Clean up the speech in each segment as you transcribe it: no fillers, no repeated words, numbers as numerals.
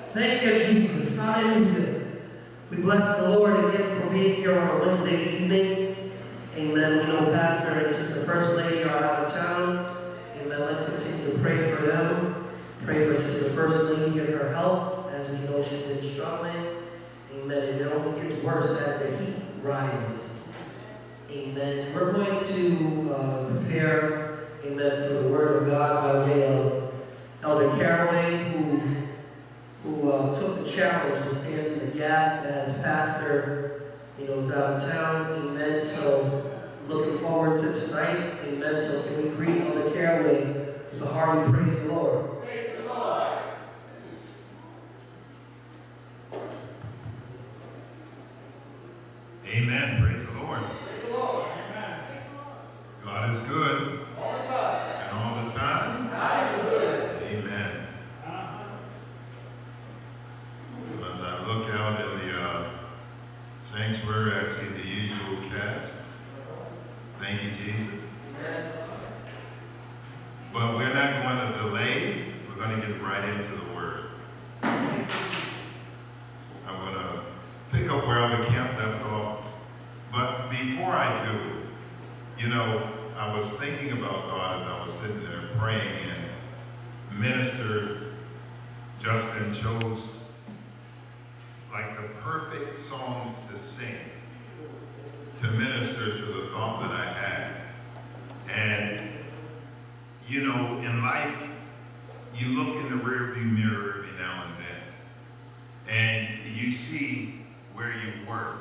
Thank you, Jesus. Hallelujah. We bless the Lord again for being here on a Wednesday evening. Amen. We know Pastor and Sister First Lady are out of town. Amen. Let's continue to pray for them. Pray for Sister First Lady and her health, as we know she's been struggling. Amen. And it only gets worse as the heat rises. Amen. We're going to prepare, amen, for the Word of God by way of Elder Caraway, who took the challenge to stand in the gap as pastor, is out of town. Amen. So looking forward to tonight. Amen. So can we greet Elder Caraway with a hearty praise the Lord. Praise the Lord. Amen. Praise the Lord. Praise the Lord. Amen. God is good. All the time. And all the time. God is good. Amen. So as I look out in the sanctuary, I see the usual cast. Thank you, Jesus. Amen. But we're not going to delay. We're going to get right into the Word. I'm going to pick up where the camp left off. But before I do, I was thinking about God as I was sitting there praying, and Minister Justin chose like the perfect songs to sing to minister to the thought that I had. And in life, you look in the rearview mirror every now and then, and you see where you were,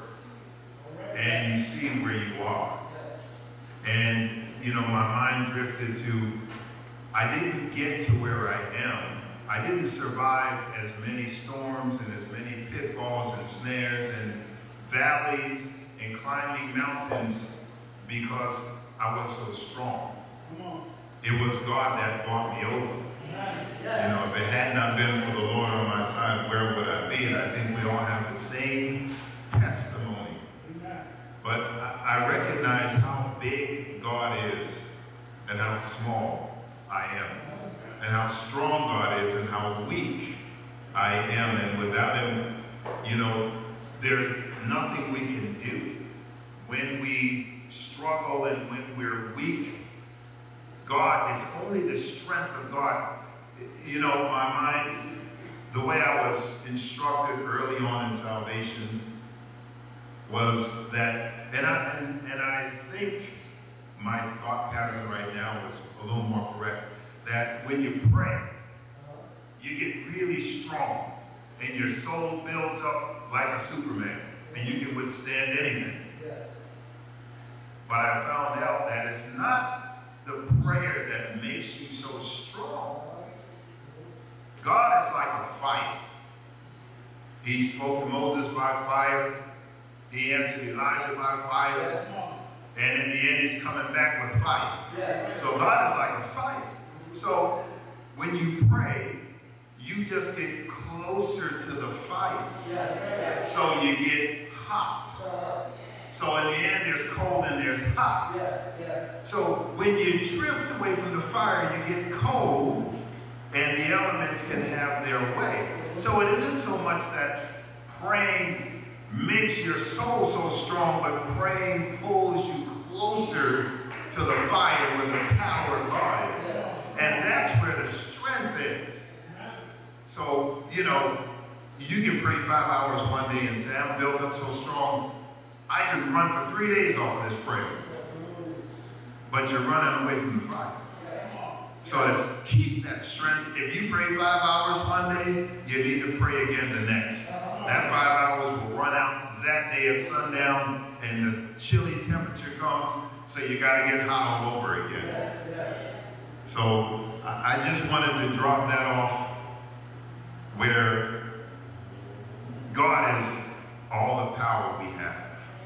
and you see where you are. And, my mind drifted to, I didn't get to where I am. I didn't survive as many storms and as many pitfalls and snares and valleys and climbing mountains because I was so strong. It was God that brought me over. If it had not been for the Lord on my side, where would I be? And I think we all have the same testimony. But I recognize how big God is and how small I am, and how strong God is and how weak I am. And without Him, there's nothing we can do. When we struggle and when we're weak, God, it's only the strength of God. My mind, the way I was instructed early on in salvation was that, and I think my thought pattern right now is a little more correct, that when you pray, you get really strong and your soul builds up like a Superman and you can withstand anything. But I found out that it's not the prayer that makes you so strong. God is like a fire. He spoke to Moses by fire. He answered Elijah by fire. And in the end, he's coming back with fire. So God is like a fire. So when you pray, you just get closer to the fire. So you get hot. So in the end, there's cold and there's hot. So when you drift away from the fire, you get cold, and the elements can have their way. So it isn't so much that praying makes your soul so strong, but praying pulls you closer to the fire where the power of God is. And that's where the strength is. So, you can pray 5 hours one day and say, I'm built up so strong, I can run for 3 days off of this prayer. But you're running away from the fire. So let's keep that strength. If you pray 5 hours one day, you need to pray again the next. That 5 hours will run out that day at sundown, and the chilly temperature comes, so you got to get hot all over again. So I just wanted to drop that off where God is all the power we have.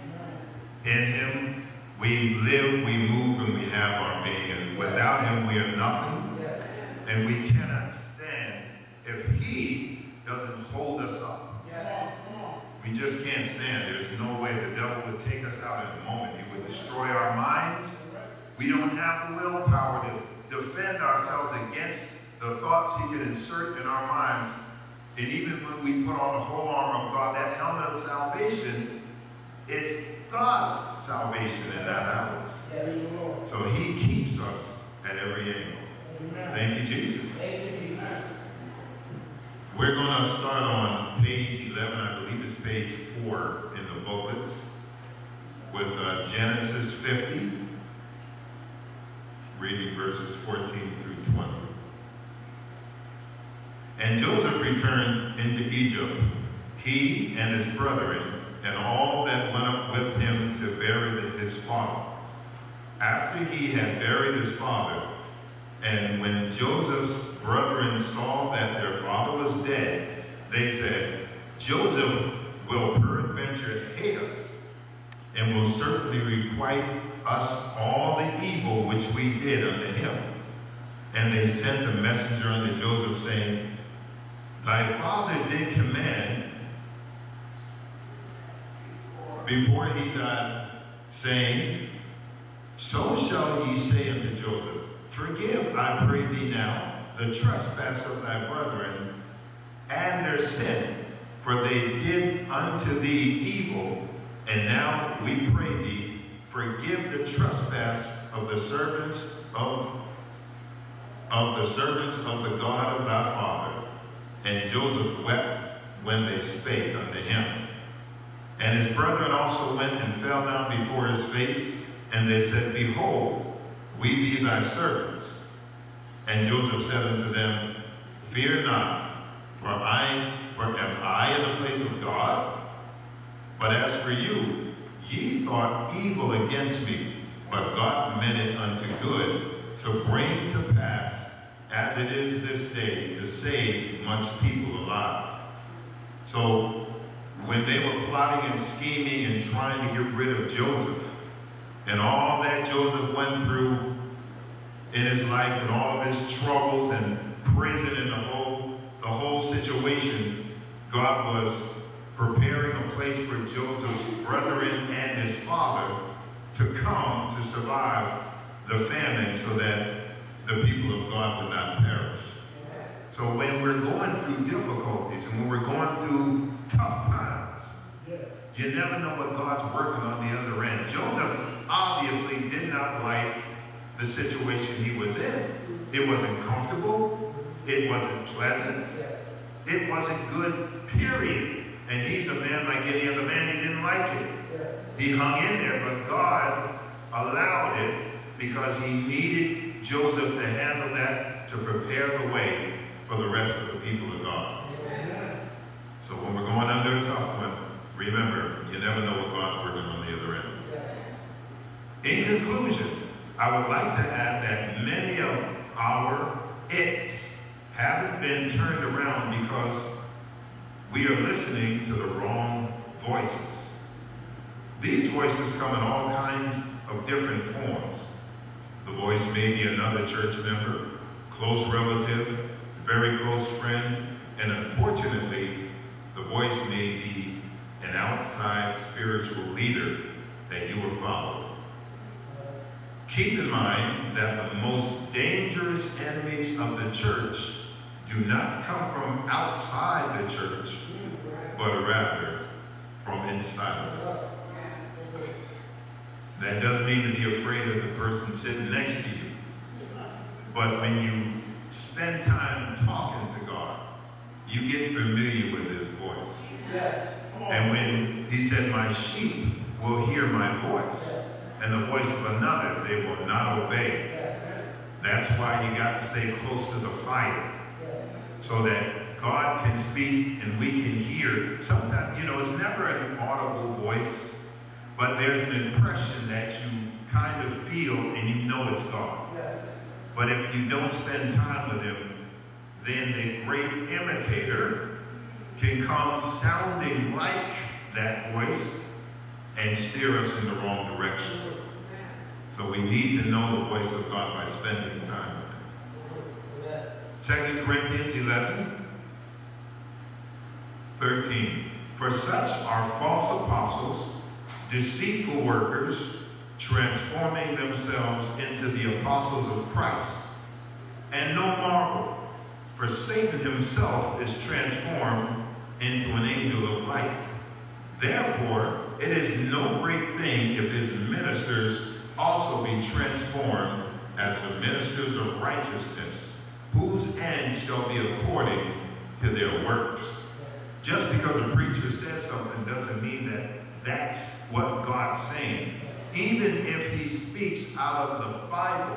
In Him, we live, we move, and we have our being. And without Him, we are nothing. And we cannot stand if He doesn't hold us up. We just can't stand. There's no way the devil would take us out in a moment. He would destroy our minds. We don't have the willpower to defend ourselves against the thoughts he can insert in our minds And even when we put on the whole armor of God, that helmet of salvation, it's God's salvation and not ours. So he keeps us at every angle. Thank you, Jesus. We're going to start on page 11, I believe it's page 4 in the booklets, with Genesis 50, reading verses 14 through 20. And Joseph returned into Egypt, he and his brethren, and all that went up with him to bury his father. After he had buried his father, and when Joseph's brethren saw that their father was dead, they said, Joseph will peradventure hate us, and will certainly requite us all the evil which we did unto him. And they sent a messenger unto Joseph, saying, Thy father did command before he died, saying, So shall ye say unto Joseph, Forgive, I pray thee now, the trespass of thy brethren, and their sin, for they did unto thee evil, and now we pray thee, forgive the trespass of the servants of the God of thy father. And Joseph wept when they spake unto him. And his brethren also went and fell down before his face, and they said, Behold, we be thy servants. And Joseph said unto them, Fear not, for am I in the place of God? But as for you, ye thought evil against me, but God meant it unto good, to bring to pass, as it is this day, to save much people alive. So when they were plotting and scheming and trying to get rid of Joseph, and all that Joseph went through in his life, and all of his troubles and prison and the whole situation, God was preparing a place for Joseph's brethren and his father to come to survive the famine, so that the people of God would not perish. So when we're going through difficulties and when we're going through tough times, you never know what God's working on the other end. Joseph obviously did not like the situation he was in. It wasn't comfortable. It wasn't pleasant. It wasn't good, period. And he's a man like any other man. He didn't like it. He hung in there, but God allowed it because he needed Joseph to handle that, to prepare the way for the rest of the people of God. So when we're going under a tough one, remember, you never know what God's working on the other end. In conclusion, I would like to add that many of our it's haven't been turned around because we are listening to the wrong voices. These voices come in all kinds of different forms. The voice may be another church member, close relative, very close friend, and unfortunately, the voice may be an outside spiritual leader that you are following. Keep in mind that the most dangerous enemies of the church do not come from outside the church, but rather from inside of it. That doesn't mean to be afraid of the person sitting next to you. But when you spend time talking to God, you get familiar with his voice. And when he said, my sheep will hear my voice, and the voice of another they will not obey. That's why you got to stay close to the fire, so that God can speak and we can hear. Sometimes, it's never an audible voice, but there's an impression that you kind of feel and you know it's God. But if you don't spend time with him, then the great imitator can come sounding like that voice and steer us in the wrong direction. So we need to know the voice of God by spending time with him. 2 Corinthians 11:13. For such are false apostles, deceitful workers, transforming themselves into the apostles of Christ. And no marvel, For Satan himself is transformed into an angel of light. Therefore, it is no great thing if his ministers also be transformed as the ministers of righteousness, whose end shall be according to their works. Just because a preacher says something doesn't mean that that's what God's saying. Even if he speaks out of the Bible,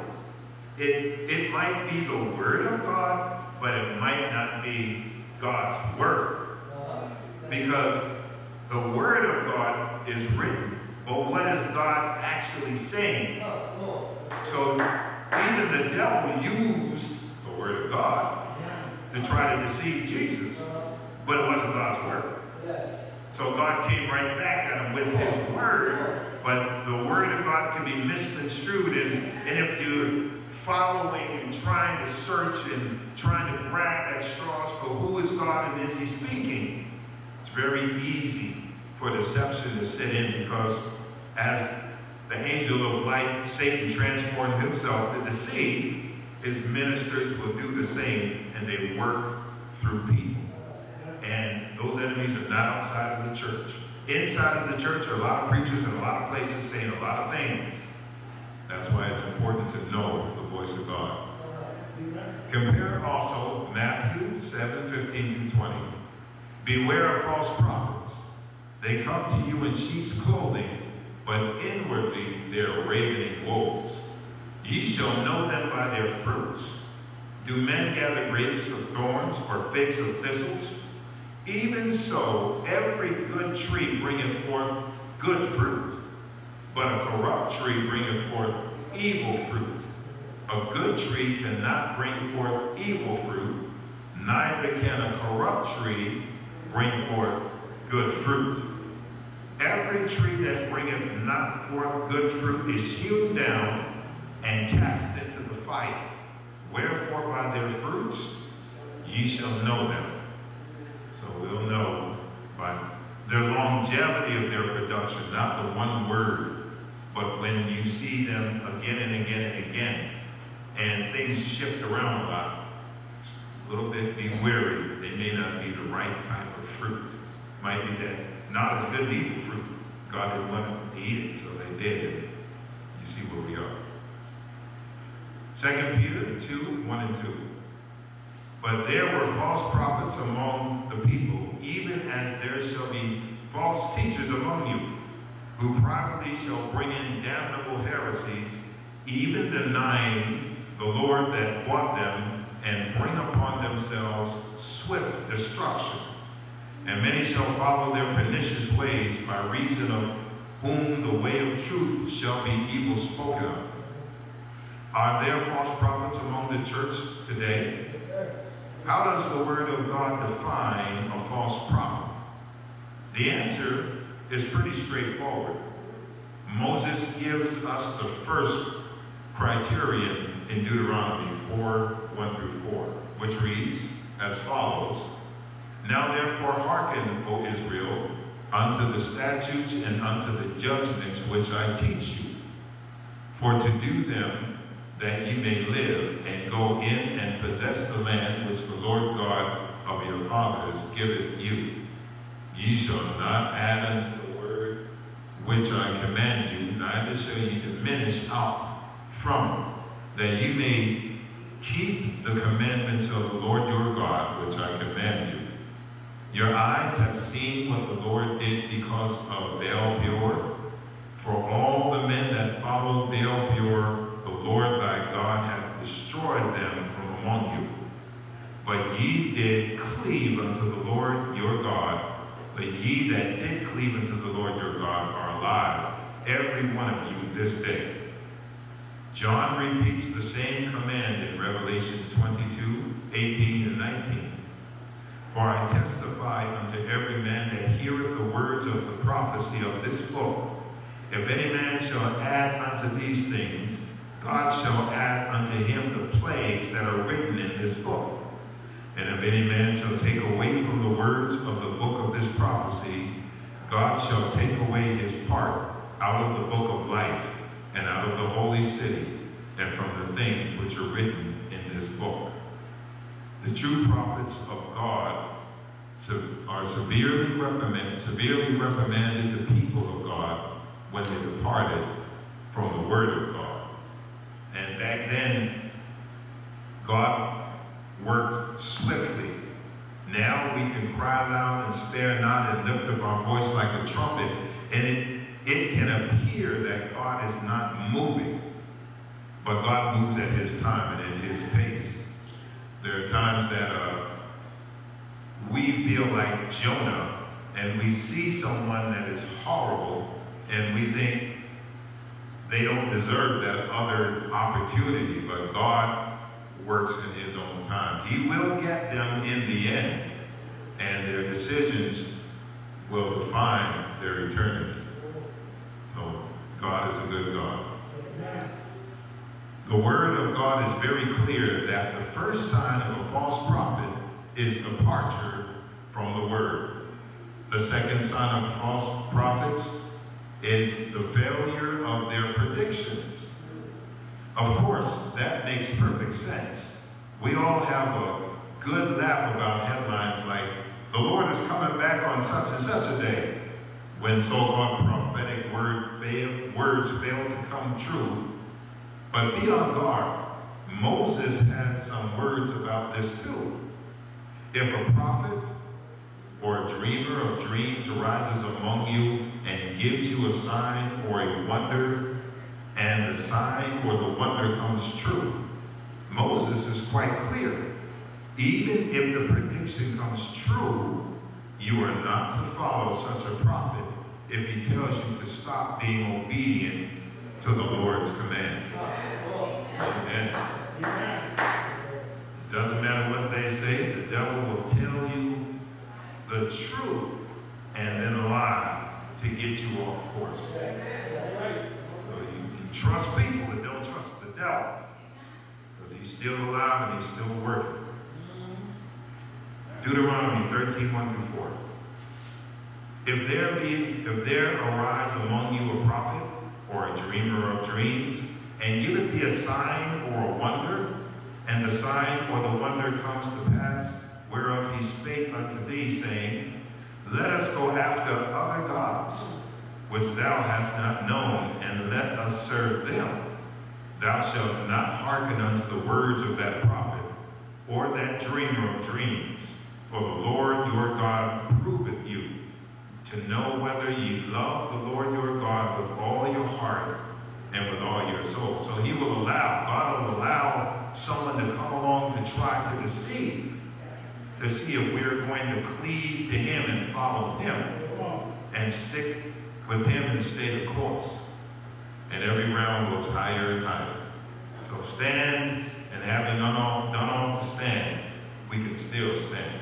it might be the Word of God, but it might not be God's Word. Because the Word of God is written, but what is God actually saying? So even the devil used the Word of God to try to deceive Jesus, but it wasn't God's Word. So God came right back at him with his Word, but the Word of God can be misconstrued, and if you're following and trying to search and trying to grab at straws for who is God and is he speaking, it's very easy for deception to set in, because as the angel of light, Satan transformed himself to deceive, his ministers will do the same, and they work through people. And those enemies are not outside of the church. Inside of the church are a lot of preachers in a lot of places saying a lot of things. That's why it's important to know the voice of God. Compare also Matthew 7:15-20. Beware of false prophets. They come to you in sheep's clothing, but inwardly they are ravening wolves. Ye shall know them by their fruits. Do men gather grapes of thorns or figs of thistles? Even so, every good tree bringeth forth good fruit, but a corrupt tree bringeth forth evil fruit. A good tree cannot bring forth evil fruit, neither can a corrupt tree bring forth good fruit. Every tree that bringeth not forth good fruit is hewn down and cast into the fire. Wherefore by their fruits ye shall know them. So we'll know by their longevity of their production, not the one word, but when you see them again and again and again, and things shift around a lot, a little bit be wary. They may not be the right type of fruit. Might be that not as good evil fruit. God didn't want them to eat it, so they did. You see where we are. 2 Peter 2:1-2. But there were false prophets among the people, even as there shall be false teachers among you, who privately shall bring in damnable heresies, even denying the Lord that bought them, and bring upon themselves swift destruction. And many shall follow their pernicious ways, by reason of whom the way of truth shall be evil spoken of. Are there false prophets among the church today? How does the Word of God define a false prophet? The answer is pretty straightforward. Moses gives us the first criterion in Deuteronomy 4:1-4, which reads as follows: Now therefore hearken, O Israel, unto the statutes and unto the judgments which I teach you, for to do them, that ye may live, and go in and possess the land which the Lord God of your fathers giveth you. Ye shall not add unto the word which I command you, neither shall ye diminish out from it, that ye may keep the commandments of the Lord your God, which I command you. Your eyes have seen what the Lord did because of Baal Peor. For all the men that followed Baal Peor, the Lord thy God hath destroyed them from among you. But ye did cleave unto the Lord your God, but ye that did cleave unto the Lord your God are alive, every one of you this day. John repeats the same command in Revelation 22:18-19. For I testify unto every man that heareth the words of the prophecy of this book, if any man shall add unto these things, God shall add unto him the plagues that are written in this book. And if any man shall take away from the words of the book of this prophecy, God shall take away his part out of the book of life, and out of the holy city, and from the things which are written in this book. The true prophets of God are severely reprimanded the people of God when they departed from the word of God. And back then, God worked swiftly. Now we can cry loud and spare not and lift up our voice like a trumpet, and it can appear that God is not moving, but God moves at his time and at his pace. There are times that we feel like Jonah, and we see someone that is horrible, and we think they don't deserve that other opportunity, but God works in his own time. He will get them in the end, and their decisions will define their eternity. So God is a good God. The word of God is very clear that the first sign of a false prophet is departure from the word. The second sign of false prophets is the failure of their predictions. Of course, that makes perfect sense. We all have a good laugh about headlines like, "The Lord is coming back on such and such a day," when so-called prophetic words fail to come true. But be on guard. Moses has some words about this too. If a prophet or a dreamer of dreams arises among you and gives you a sign or a wonder, and the sign or the wonder comes true, Moses is quite clear. Even if the prediction comes true, you are not to follow such a prophet if he tells you to stop being obedient to the Lord's commands. Amen. It doesn't matter what they say, the devil will tell you the truth and then a lie to get you off course. So you trust people but don't trust the devil, because he's still alive and he's still working. Deuteronomy 13:1-4. If there arise among you a prophet or a dreamer of dreams, and giveth thee a sign or a wonder, and the sign or the wonder comes to pass, whereof he spake unto thee, saying, Let us go after other gods, which thou hast not known, and let us serve them. Thou shalt not hearken unto the words of that prophet, or that dreamer of dreams. For the Lord your God proveth you, to know whether ye love the Lord your God with all your heart and with all your soul. So he will God will allow someone to come along to try to deceive, to see if we're going to cleave to him and follow him and stick with him and stay the course. And every round goes higher and higher. So stand, and having done all to stand, we can still stand.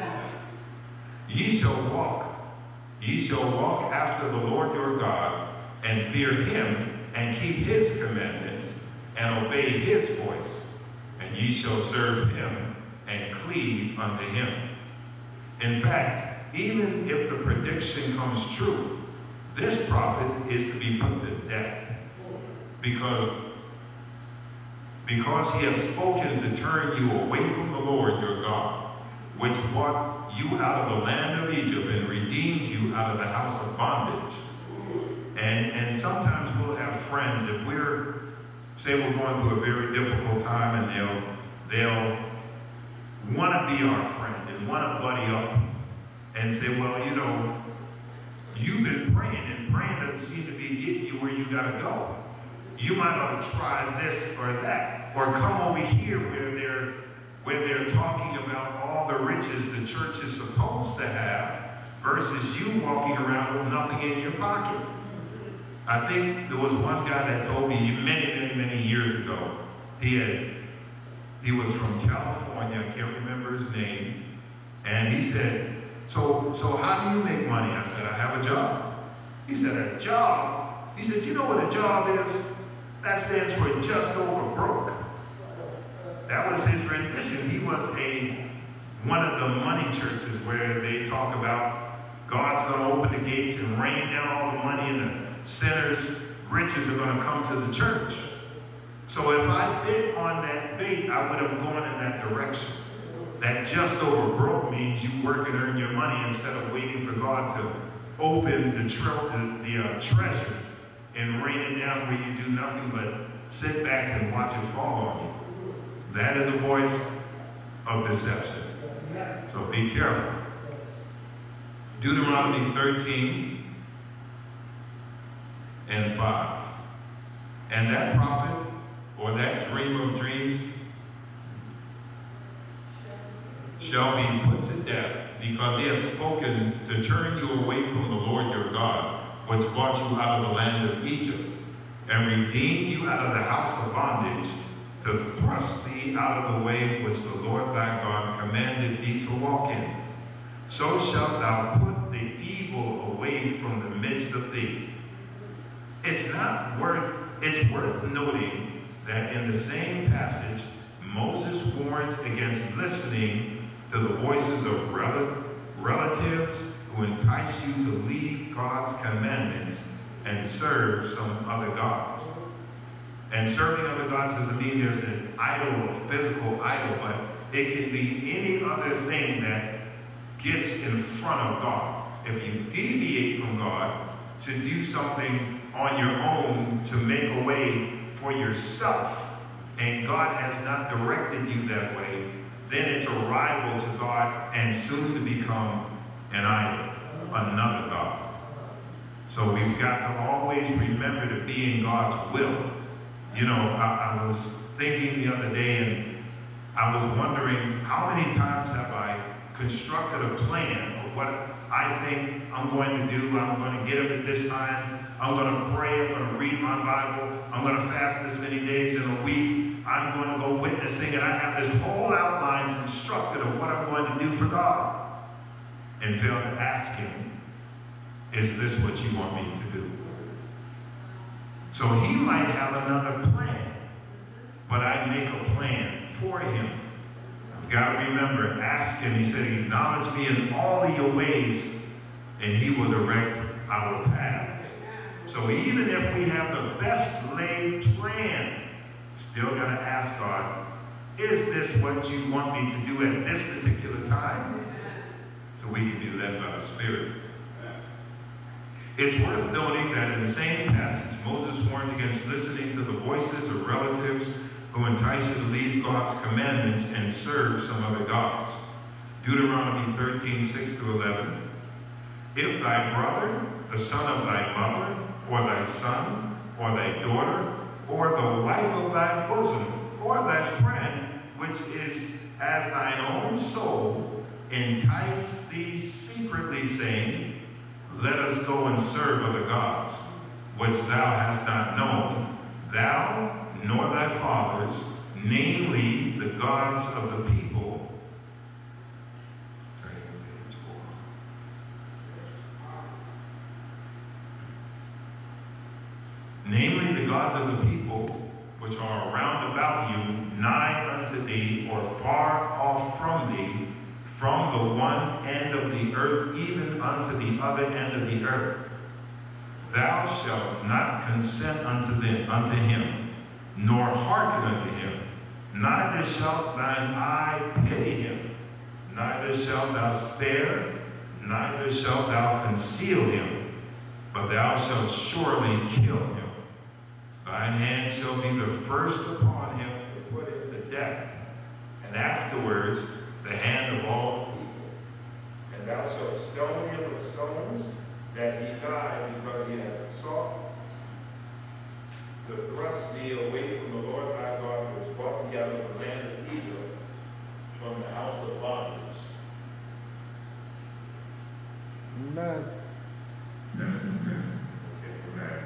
Ye shall walk after the Lord your God, and fear him, and keep his commandments, and obey his voice, and ye shall serve him, and cleave unto him. In fact, even if the prediction comes true, this prophet is to be put to death, because he hath spoken to turn you away from the Lord your God, which brought you out of the land of Egypt and redeemed you out of the house of bondage. And sometimes we'll have friends, if we're going through a very difficult time, and they'll want to be our friend and want to buddy up and say, well, you've been praying, and praying doesn't seem to be getting you where you got to go. You might ought to try this or that, or come over here where they're talking about all the riches the church is supposed to have, versus you walking around with nothing in your pocket. I think there was one guy that told me many years ago, he was from California, I can't remember his name, and he said, so how do you make money? I said, I have a job. He said, a job? He said, you know what a job is? That stands for just over broke. That was his rendition. He was one of the money churches where they talk about God's going to open the gates and rain down all the money, and the sinners' riches are going to come to the church. So if I bit on that bait, I would have gone in that direction. that just over broke means you work and earn your money instead of waiting for God to open the treasures and rain it down where you do nothing but sit back and watch it fall on you. That is the voice of deception. So be careful. Deuteronomy 13 and 5. And that prophet or that dreamer of dreams shall be put to death, because he hath spoken to turn you away from the Lord your God, which brought you out of the land of Egypt, and redeemed you out of the house of bondage, to thrust thee out of the way which the Lord thy God commanded thee to walk in. So shalt thou put the evil away from the midst of thee. It's worth noting that in the same passage, Moses warns against listening to the voices of relatives who entice you to leave God's commandments and serve some other gods. And serving other gods doesn't mean there's an idol, a physical idol, but it can be any other thing that gets in front of God. If you deviate from God to do something on your own to make a way for yourself, and God has not directed you that way, then it's a rival to God and soon to become an idol, another God. So we've got to always remember to be in God's will. You know, I was thinking the other day, and I was wondering how many times have I constructed a plan of what I think I'm going to do. I'm going to get up at this time. I'm going to pray. I'm going to read my Bible. I'm going to fast this many days in a week. I'm going to go witnessing, and I have this whole outline constructed of what I'm going to do for God. And fail to ask him, is this what you want me to do? So he might have another plan, but I make a plan for him. I've got to remember, ask him. He said, acknowledge me in all of your ways, and he will direct our paths. So even if we have the best laid plan, still got to ask God, is this what you want me to do at this particular time? So we can be led by the Spirit. It's worth noting that in the same passage, Moses warns against listening to the voices of relatives who entice you to leave God's commandments and serve some other gods. Deuteronomy 13, 6-11. If thy brother, the son of thy mother, or thy son, or thy daughter, or the wife of thy bosom, or thy friend, which is as thine own soul, entice thee secretly, saying, let us go and serve other gods, which thou hast not known, thou nor thy fathers, namely the gods of the people. Turning to page 4. Namely the gods of the people, which are round about you, nigh unto thee, or far off from thee, from the one end of the earth even unto the other end of the earth. Thou shalt not consent unto him, nor hearken unto him, neither shalt thine eye pity him, neither shalt thou spare, neither shalt thou conceal him, but thou shalt surely kill him. Thine hand shall be the first upon him to put him to death, and afterwards the hand of all people. And thou shalt stone him with stones, that he die, because he hath sought to thrust thee away from the Lord thy God, which brought thee out of the land of Egypt, from the house of bondage. Amen. That's okay for that.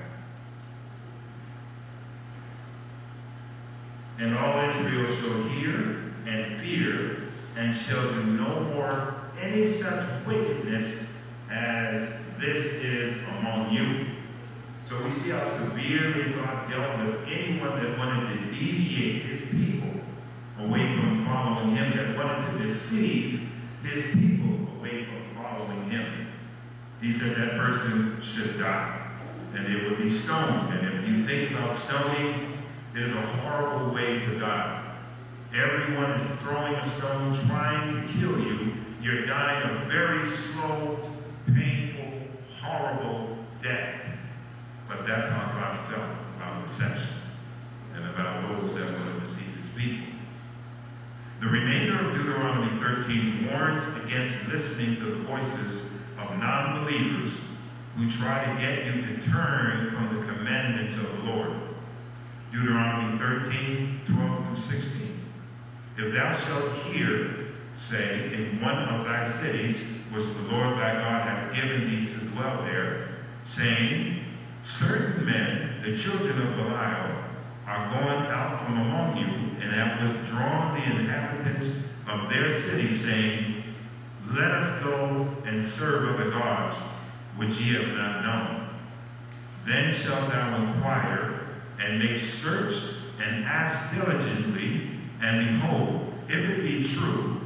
And all Israel shall hear and fear, and shall do no more any such wickedness as this is among you. So we see how severely God dealt with anyone that wanted to deviate his people away from following him, that wanted to deceive his people away from following him. He said that person should die, and it would be stoned. And if you think about stoning, it is a horrible way to die. Everyone is throwing a stone, trying to kill you. You're dying a very slow, painful, horrible death. But that's how God felt about deception and about those that want to deceive his people. The remainder of Deuteronomy 13 warns against listening to the voices of non-believers who try to get you to turn from the commandments of the Lord. Deuteronomy 13, 12 through 16. If thou shalt hear, say, in one of thy cities, which the Lord thy God hath given thee to dwell there, saying, certain men, the children of Belial, are going out from among you, and have withdrawn the inhabitants of their city, saying, let us go and serve other gods, which ye have not known. Then shalt thou inquire, and make search, and ask diligently, and behold, if it be true,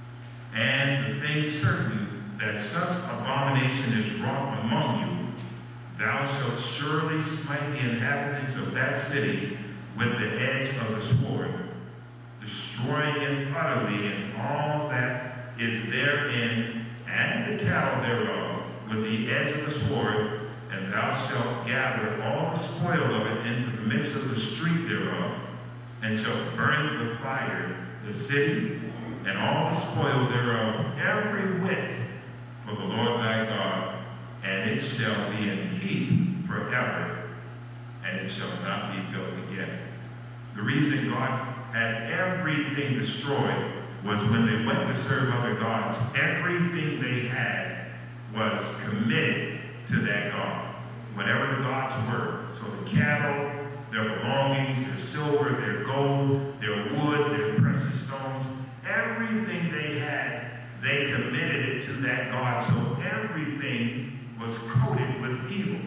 and the thing certain that such abomination is wrought among you, thou shalt surely smite the inhabitants of that city with the edge of the sword, destroying it utterly, and all that is therein, and the cattle thereof, with the edge of the sword, and thou shalt gather all the spoil of it into the midst of the street thereof, and shalt burn it with fire, the city, and all the spoil thereof, every whit, for the Lord thy God, and it shall be in heap forever, and it shall not be built again. The reason God had everything destroyed was when they went to serve other gods. Everything they had was committed to that God, whatever the gods were. So the cattle, their belongings, their silver, their gold, their wood, their precious stones, everything they had, they committed it to that God. So everything was coated with evil.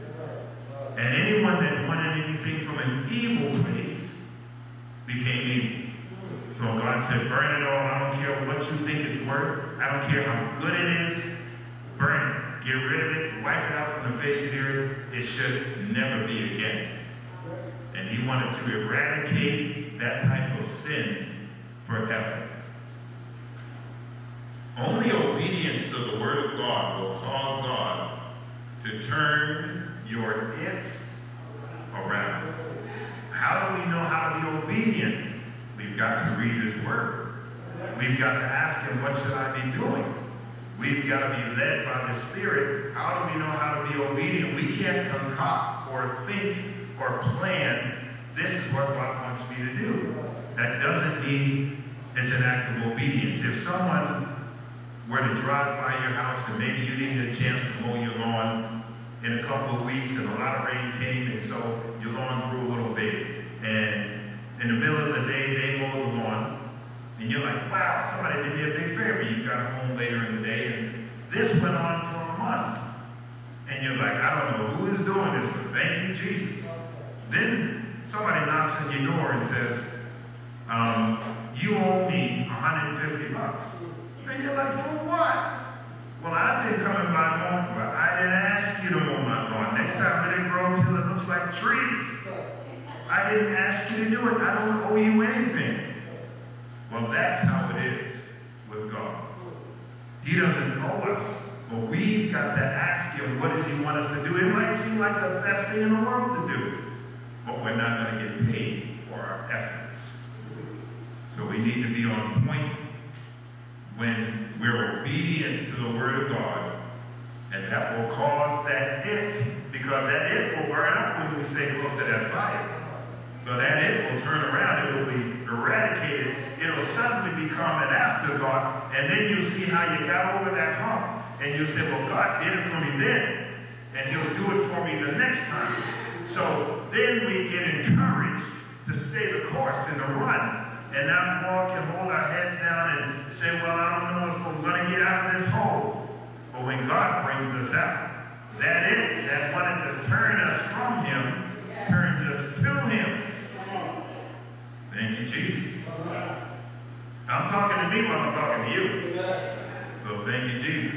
And anyone that wanted anything from an evil place became evil. So God said, burn it all. I don't care what you think it's worth. I don't care how good it is. Burn it. Get rid of it. Wipe it out from the face of the earth. It should never be again. And he wanted to eradicate that type of sin forever. Only obedience to the word of God will cause God to turn your it around. How do we know how to be obedient? We've got to read his word. We've got to ask him, what should I be doing? We've got to be led by the Spirit. How do we know how to be obedient? We can't concoct or think or plan, this is what God wants me to do. That doesn't mean it's an act of obedience. If someone were to drive by your house and maybe you didn't get a chance to mow your lawn in a couple of weeks and a lot of rain came and so your lawn grew a little big, and in the middle of the day they mowed the lawn, and you're like, wow, somebody did me a big favor. You got home later in the day and this went on for a month, and you're like, I don't know who is doing this, but thank you, Jesus. Then somebody knocks on your door and says, you owe me $150. And you're like, for what? Well, I've been coming by mowing, but I didn't ask you to mow my lawn. Next time let it grow till it looks like trees. I didn't ask you to do it. I don't owe you anything. Well, that's how it is with God. He doesn't owe us, but we've got to ask him, what does he want us to do? It might seem like the best thing in the world to do, but we're not going to get paid for our efforts. So we need to be on point when we're obedient to the word of God, and that will cause that it, because that it will burn up when we stay close to that fire. So that it will turn around, it will be eradicated, it'll suddenly become an afterthought, and then you'll see how you got over that hump, and you'll say, well, God did it for me then, and he'll do it for me the next time. So then we get encouraged to stay the course and to run, and now we all can hold our heads down and say, well, I don't know if I'm going to get out of this hole. But when God brings us out, that it that wanted to turn us from him turns us to him. Thank you, Jesus. I'm talking to me while I'm talking to you. So thank you, Jesus.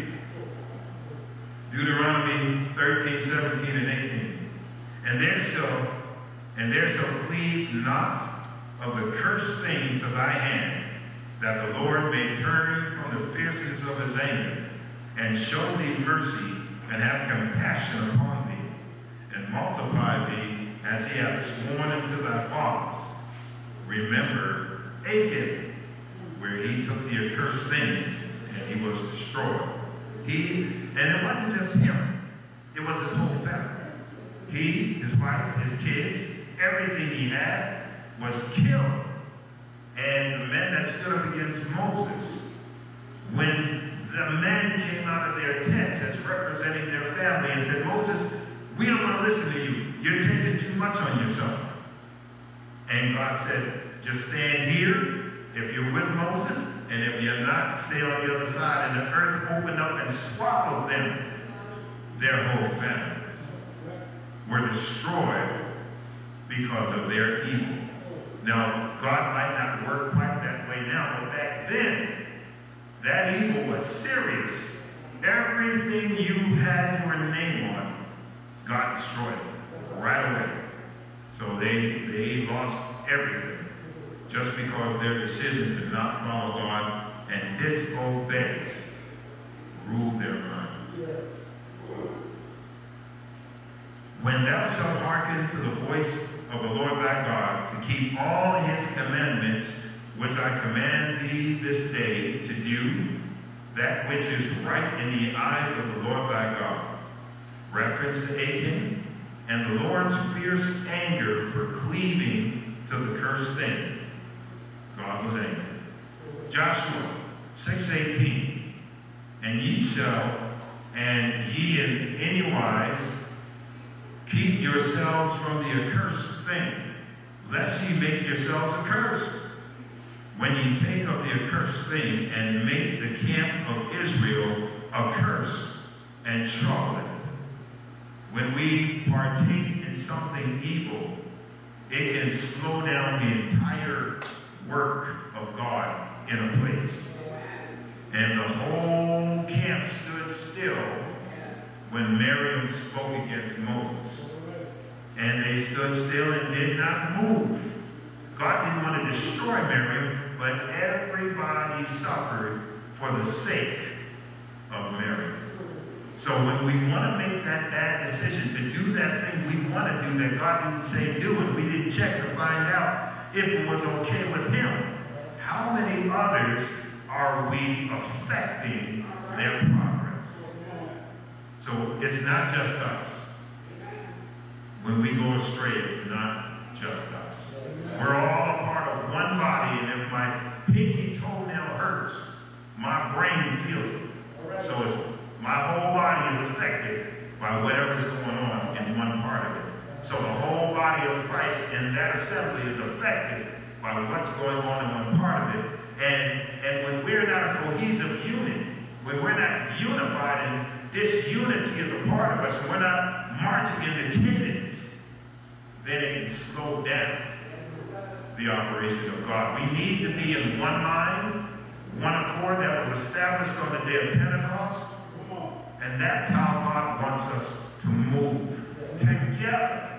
Deuteronomy 13, 17, and 18. And there shall cleave not of the cursed things of thy hand, that the Lord may turn from the fierceness of his anger, and show thee mercy, and have compassion upon thee, and multiply thee as he hath sworn unto thy fathers. Remember Achan, where he took the accursed thing, and he was destroyed. And it wasn't just him, it was his whole family. He, his wife, his kids, everything he had was killed. And the men that stood up against Moses, when the men came out of their tents as representing their family and said, Moses, we don't want to listen to you. You're taking too much on yourself. And God said, just stand here if you're with Moses, and if you're not, stay on the other side. And the earth opened up and swallowed them. Their whole families were destroyed because of their evil. Now, God might not work quite that way now, but back then, that evil was serious. Everything you had your name on, God destroyed it right away. So they lost everything just because of their decision to not follow God and disobey ruled their minds. When thou shalt hearken to the voice of the Lord thy God, to keep all his commandments, which I command thee this day, to do that which is right in the eyes of the Lord thy God. Reference to Achan and the Lord's fierce anger for cleaving to the cursed thing. God was angry. Joshua 6:18. And ye shall, and ye in any wise, keep yourselves from the accursed thing, lest ye make yourselves accursed. When ye take up the accursed thing and make the camp of Israel accursed and trouble it. When we partake in something evil, it can slow down the entire work of God in a place. And the whole camp stood still when Miriam spoke against Moses. And they stood still and did not move. God didn't want to destroy Miriam, but everybody suffered for the sake of Miriam. So when we want to make that bad decision to do that thing we want to do that God didn't say do, and we didn't check to find out if it was okay with him, how many others are we affecting their progress? So it's not just us. When we go astray, it's not just us. We're all a part of one body, and if my pinky toenail hurts, my brain feels it. So it's my whole body is affected by whatever's going on in one part of it. So the whole body of Christ in that assembly is affected by what's going on in one part of it. And when we're not a cohesive unit, when we're not unified and disunity is a part of us, and we're not marching in the cadence, then it can slow down the operation of God. We need to be in one mind, one accord that was established on the day of Pentecost. And that's how God wants us to move together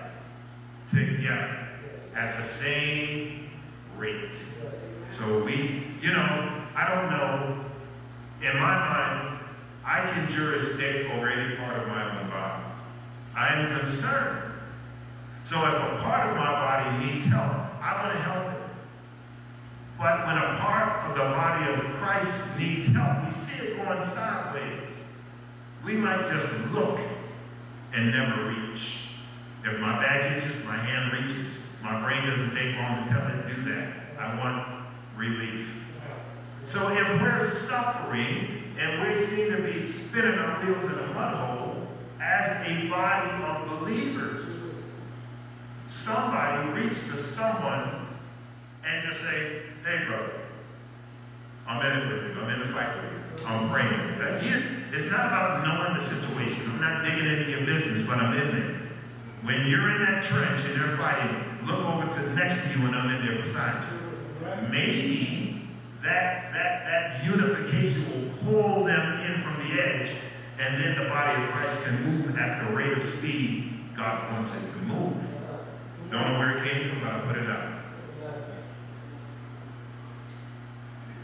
at the same rate. So I don't know, in my mind, I can jurisdict over any part of my own body. I am concerned. So if a part of my body needs help, I want to help it. But when a part of the body of Christ needs help, we see it going sideways. We might just look and never reach. If my back itches, my hand reaches. My brain doesn't take long to tell it to do that. I want relief. So if we're suffering and we seem to be spinning our wheels in a mud hole as a body of believers, somebody reach to someone and just say, hey brother, I'm in it with you. I'm in the fight with you. I'm praying with you. It's not about knowing the situation. I'm not digging into your business, but I'm in there. When you're in that trench and they're fighting, look over to the next to you and I'm in there beside you. Maybe that unification will pull them in from the edge, and then the body of Christ can move at the rate of speed God wants it to move. Don't know where it came from, but I put it up.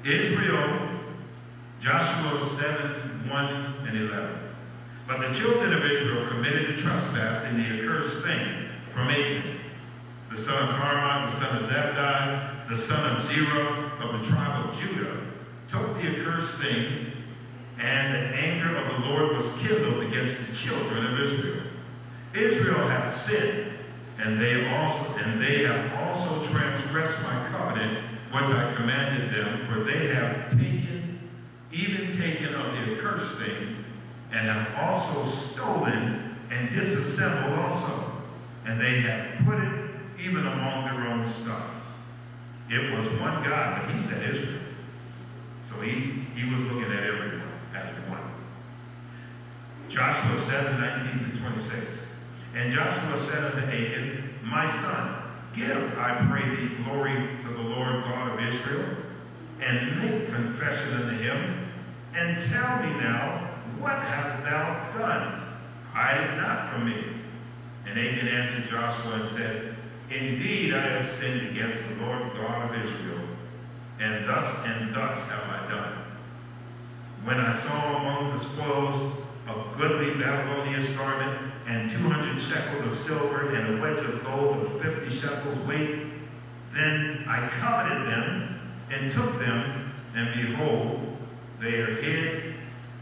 Israel, Joshua 7, 1 and 11. But the children of Israel committed the trespass in the accursed thing from Achan, the son of Carmi, the son of Zabdi, the son of Zerah of the tribe of Judah, took the accursed thing, and the anger of the Lord was kindled against the children of Israel. Israel hath sinned, and they have also transgressed my covenant, which I commanded them, for they have even taken of the accursed thing, and have also stolen and disassembled also, and they have put it even among their own stuff. It was one God, but he said Israel. So he was looking at everyone as one. Joshua 7, 19 to 26. And Joshua said unto Achan, my son, give, I pray thee, glory to the Lord God of Israel, and make confession unto him, and tell me now, what hast thou done? Hide it not from me. And Achan answered Joshua and said, indeed I have sinned against the Lord God of Israel, and thus have I done. When I saw among the spoils a goodly Babylonian garment, and 200 shekels of silver, and a wedge of gold of 50 shekels weight, then I coveted them, and took them, and behold, they are hid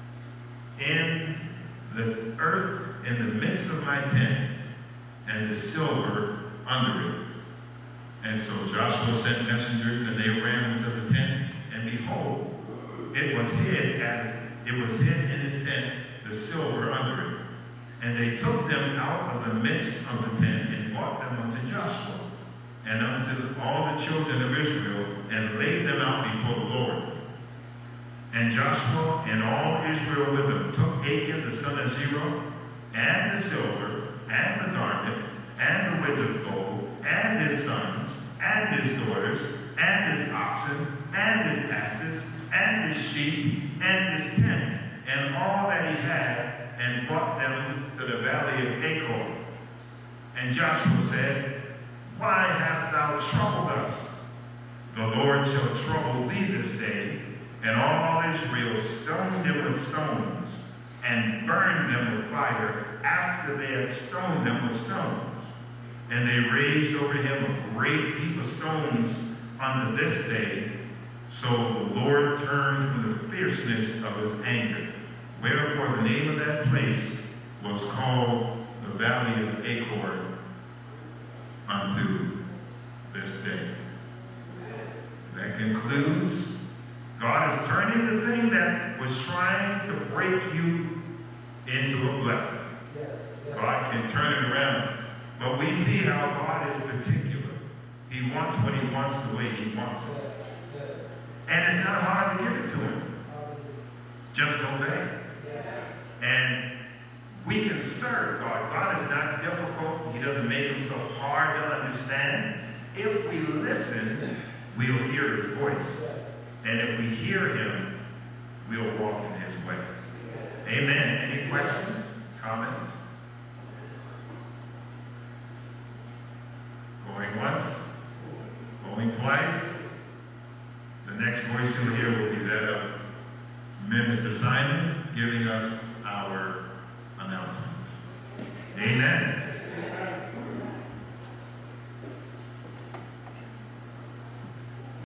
in the earth in the midst of my tent, and the silver under it. And so Joshua sent messengers, and they ran into the tent, and behold, it was hid in his tent, the silver under it. And they took them out of the midst of the tent, and brought them unto Joshua, and unto all the children of Israel, and laid them out before the Lord. And Joshua and all Israel with him took Achan the son of Zerah, and the silver, and the garment, and the wedge of gold, and his sons, and his daughters, and his oxen, and his asses, and his sheep, and his tent, and all that he had, and brought them to the valley of Achor. And Joshua said, why hast thou troubled us? The Lord shall trouble thee this day. And all Israel stoned them with stones, and burned them with fire, after they had stoned them with stones. And they raised over him a great heap of stones unto this day. So the Lord turned from the fierceness of his anger. Wherefore the name of that place was called the Valley of Achor unto this day. That concludes. God is turning the thing that was trying to break you into a blessing. God can turn it around. But we see how God is particular. He wants what he wants the way he wants it. And it's not hard to give it to him. Just obey. And we can serve God. God is not difficult. He doesn't make himself hard to understand. If we listen, we'll hear his voice. And if we hear him, we'll walk in his way. Amen. Any questions? Comments? Going once? Going twice? The next voice you'll hear will be that of Minister Simon giving us our announcements. Amen.